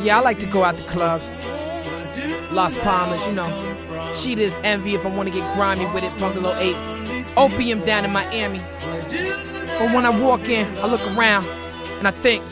Yeah, I like to go out to clubs. Las Palmas, you know. Cheetah's Envy if I want to get grimy with it. Bungalow 8. Opium down in Miami. But when I walk in, I look around and I think,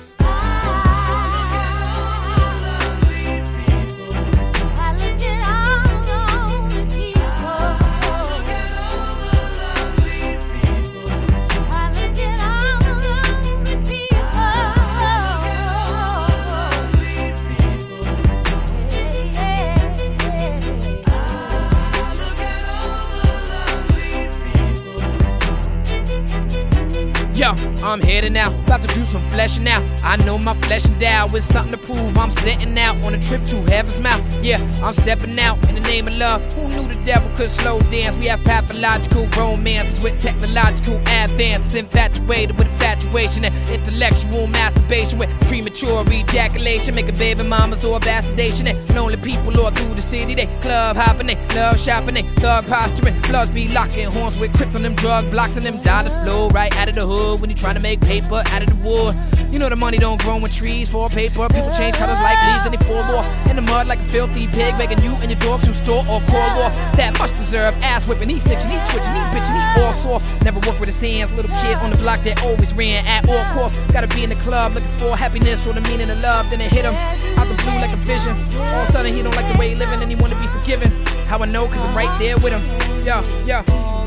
yo, I'm heading out, about to do some fleshing out. I know my flesh endowed with something to prove. I'm setting out on a trip to heaven's mouth. Yeah, I'm stepping out in the name of love. Who knew the devil could slow dance? We have pathological romances with technological advances, infatuated with infatuation and intellectual masturbation with premature ejaculation, making baby mamas or bastardation and lonely people all through the city. They club hopping, they love shopping, they thug posturing. Bloods be locking horns with crips on them drug blocks and them dollars flow right out of the hood. When you trying to make paper out of the wood, you know the money don't grow in trees. For paper, people change colors like leaves and they fall off in the mud like a filthy pig, begging you and your dogs who store or call off. That much deserve ass whipping, he snitching, he twitching, he bitching, he all soft. Never work with his hands, little kid on the block that always ran at all costs. Gotta be in the club looking for happiness or the meaning of love. Then it hit him out the blue like a vision. All of a sudden he don't like the way he living and he wanna be forgiven. How I know? Cause I'm right there with him. Yo, yo.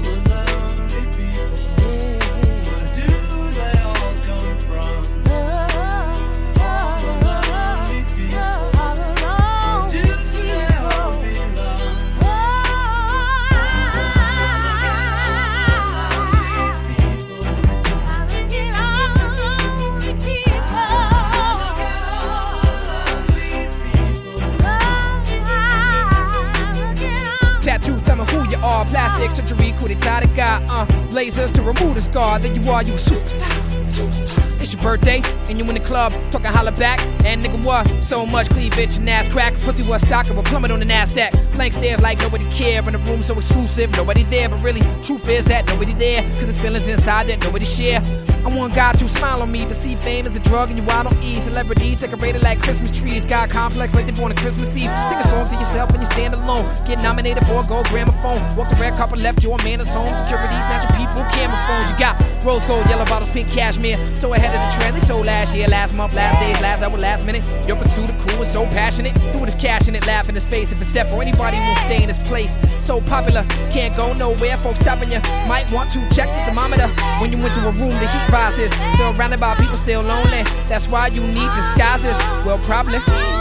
Tattoos tell me who you are. Plastic surgery, coup d'etat the guy. Lasers to remove the scar. There you are, you a superstar. It's your birthday, and you in the club, talking holla back. And nigga what? So much cleavage and ass crack. Pussy was stock of a plummet on the NASDAQ. Blank stares like nobody care. In a room so exclusive, nobody there. But really, truth is that nobody there. Cause there's feelings inside that nobody share. I want God to smile on me, but see fame as a drug and you out on E. Celebrities decorated like Christmas trees. God complex like they born on Christmas Eve. Sing a song to yourself and you stand alone. Get nominated for a gold gramophone. Walk the red carpet, left your man at home. Security snatching people, camera phones. You got rose gold, yellow bottles, pink cashmere. So ahead of the trend, they sold last year, last month, last days, last hour, last minute. Your pursuit of cool is so passionate. Do it if cash in it, laugh in his face. If it's death or anybody won't stay in his place. So popular, can't go nowhere. Folks stopping you, might want to check the thermometer. When you enter a room, the heat rises. Surrounded by people still lonely. That's why you need disguises. Well, probably